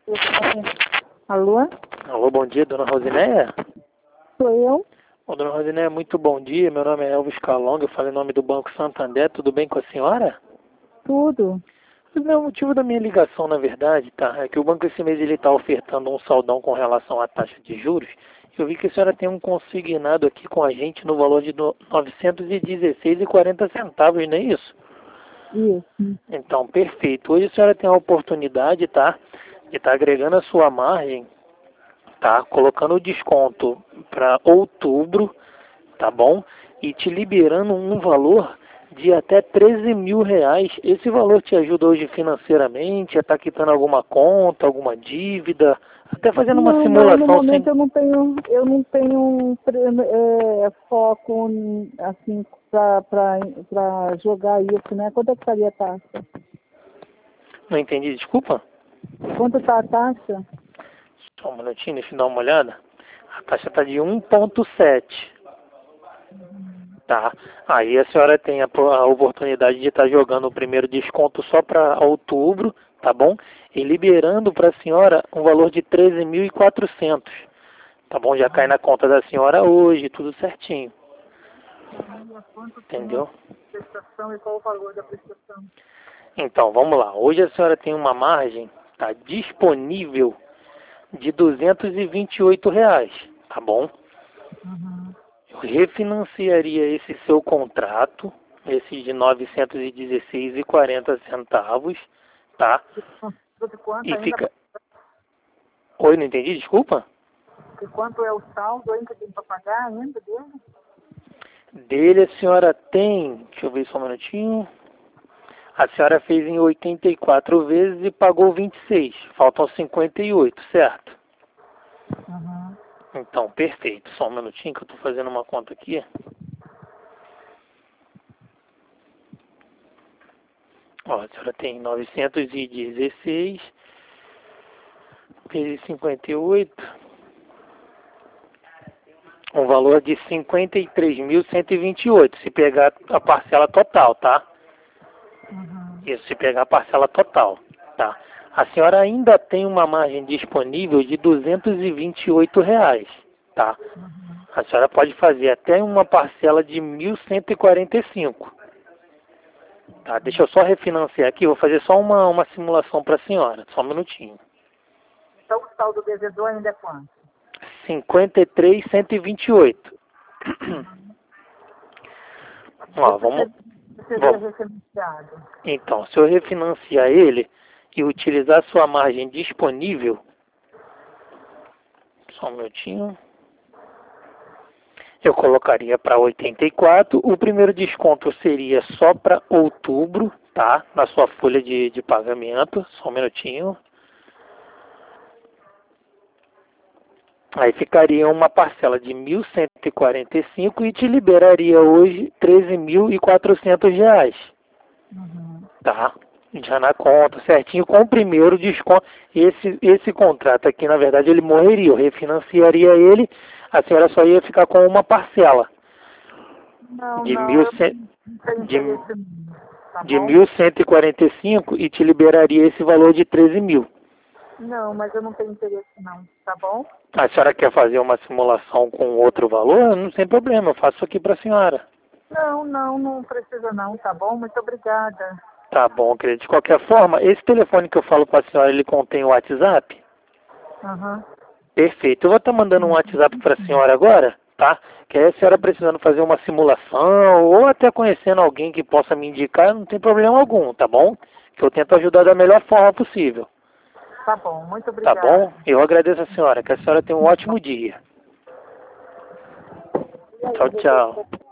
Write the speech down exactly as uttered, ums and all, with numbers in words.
Alô? Alô, bom dia, dona Rosinéia? Sou eu? Ô, dona Rosinéia, muito bom dia. Meu nome é Elvis Calonga, eu falo em nome do Banco Santander. Tudo bem com a senhora? Tudo. Não, o motivo da minha ligação, na verdade, tá, é que o banco esse mês ele está ofertando um saldão com relação à taxa de juros. Eu vi que a senhora tem um consignado aqui com a gente no valor de no- novecentos e dezesseis e quarenta centavos, não é isso? Isso. Então, perfeito. Hoje a senhora tem a oportunidade, tá, de estar agregando a sua margem, tá, colocando o desconto para outubro, tá bom? E te liberando um valor de até treze mil reais. Esse valor te ajuda hoje financeiramente, a estar quitando alguma conta, alguma dívida, até fazendo uma Não, não, no simulação sem... momento eu não tenho, eu não tenho é, foco assim para jogar isso, né? Quanto é que estaria a taxa? Não entendi, desculpa? Quanto está a taxa? Só um minutinho, deixa eu dar uma olhada. A taxa está de um vírgula sete. Tá. Aí a senhora tem a, a oportunidade de estar jogando o primeiro desconto só para outubro, tá bom? E liberando para a senhora um valor de treze mil e quatrocentos. Tá bom? Já cai na conta da senhora hoje, tudo certinho. Entendeu? Prestação e qual o valor da prestação? Então, vamos lá. Hoje a senhora tem uma margem, tá, disponível de duzentos e vinte e oito reais, tá bom? Uhum. Eu refinanciaria esse seu contrato, esse de novecentos e dezesseis e quarenta centavos, tá? De quanto E ainda? fica... Oi, não entendi, desculpa? De quanto é o saldo ainda tem para pagar ainda dele? Dele a senhora tem, deixa eu ver só um minutinho. A senhora fez em oitenta e quatro vezes e pagou vinte e seis. Faltam cinquenta e oito, certo? Uhum. Então, perfeito. Só um minutinho que eu estou fazendo uma conta aqui. Ó, a senhora tem novecentos e dezesseis vezes cinquenta e oito. Um valor de cinquenta e três mil cento e vinte e oito, se pegar a parcela total, tá? Uhum. Isso, se pegar a parcela total, tá? A senhora ainda tem uma margem disponível de duzentos e vinte e oito reais, tá? Uhum. A senhora pode fazer até uma parcela de mil cento e quarenta e cinco, tá? Deixa eu só refinanciar aqui, vou fazer só uma, uma simulação para a senhora, só um minutinho. Então o saldo devedor ainda é quanto? cinquenta e três mil cento e vinte e oito. Ó, vamos... Seria vamos. refinanciado. Então, se eu refinanciar ele e utilizar sua margem disponível, só um minutinho, eu colocaria para oitenta e quatro, o primeiro desconto seria só para outubro, tá? Na sua folha de, de pagamento, só um minutinho. Aí ficaria uma parcela de mil cento e quarenta e cinco e te liberaria hoje treze mil e quatrocentos reais. Uhum. Tá? Já na conta, certinho, com o primeiro desconto. Esse, esse contrato aqui, na verdade, ele morreria. Eu refinanciaria ele, a senhora só ia ficar com uma parcela Não, de, não, mil, eu não tenho de, interesse nisso, tá de bom? mil cento e quarenta e cinco e te liberaria esse valor de treze mil. Não, mas eu não tenho interesse não, tá bom? A senhora quer fazer uma simulação com outro valor? Não tem problema, eu faço aqui para a senhora. Não, não, não precisa não, tá bom? Muito obrigada. Tá bom, querido. De qualquer forma, esse telefone que eu falo para a senhora, ele contém o WhatsApp? Aham. Perfeito. Eu vou estar mandando um WhatsApp para a senhora agora, tá? Que aí a senhora precisando fazer uma simulação ou até conhecendo alguém que possa me indicar, não tem problema algum, tá bom? Que eu tento ajudar da melhor forma possível. Tá bom, muito Tá obrigada. bom? Eu agradeço a senhora. Que a senhora tenha um ótimo dia. Tchau, tchau.